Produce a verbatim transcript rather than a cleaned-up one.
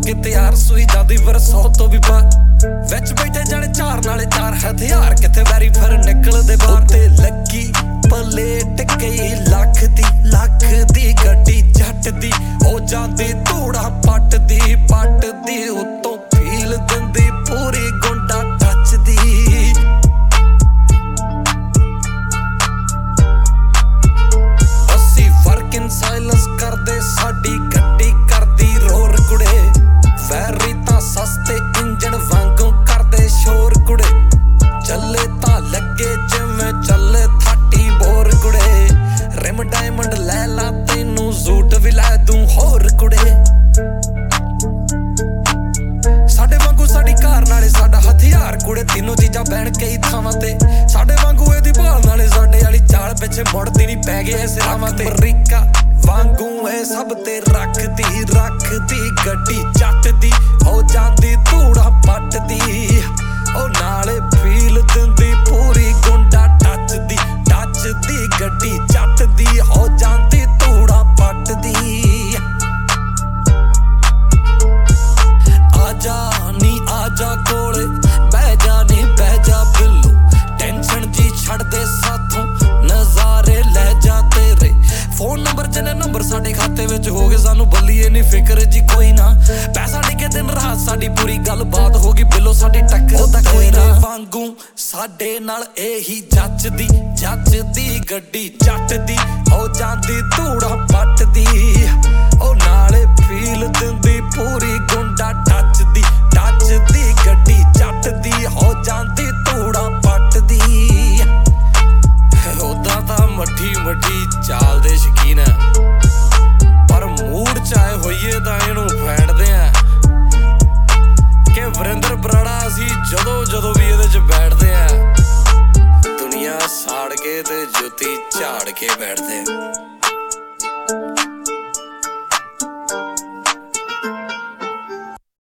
के तैयार सुई जादी फिर सौ तो भी पार विच बैठे जाने चार नाले चार हथियार किथे वैरी फिर निकलदे बाहर ते लगी पलेट कई लख दी लख दी गड्डी जट दी हो जांदी धूड़ा पट दी पट दी उत्तों फील दिंदी पूरी गुंडा टच दी अस्सी वर्किंग साइलेंस करदे साडी गड्डी करदी रोर कुड़े वैरी तां सस्ते इंजन वांगू करदे शोर कुड़े चले तां लगे जिवें चले थाटी बोर कुड़े रिम डायमंड लै ला तैनू सूट भी लै दूं होर कुड़े साडे वांगू साडी कार नाले साडा हथियार कुड़े तीनों चीजां बैण कई थावां ते साडे वांगू एदी भाल नाले साडे वाली चाल पिछे मुड़दी नहीं पै गए सिरावां ते अमरीका वांगू ए सब ते रखदी रखदी गड्डी जट दी हो जांदी धूड़ा पट दी ओ नाले फील दिंदी पूरी गुंडा टच दी टच दी गड्डी जट दी हो जांदी धूड़ा पट दी आजा नी आजा कोले बह जा नी बह जा बिल्लू टेंशन जी छड़ दे साथों नजारे ले जा तेरे फोन नंबर जने नंबर साडे खाते विच हो गए सानू बल्लीए नी फिक्र जी कोई ना पैसा डिगे दिन रात साडी पूरी गल बात होगी बिलो साडी टक्कर ओदा कोई ना वांगू साडे नाल एही जच दी जच दी गड्डी जट दी हो जांदी धूड़ा पट दी ओ नाले फील दिंदी पूरी गुंडा टच दी टच दी गड्डी जट दी हो जांदी धूड़ा पट दी ओदा तां मठी मठी चाल दे शकीन है पर मूड चाहे होइए तां इहनू फैंडदे आ कि वरिंदर बराड़ा असी जदों जदों भी इहदे च बैठदे आ दुनिया साड़ के ते जुत्ती झाड़ के बैठदे।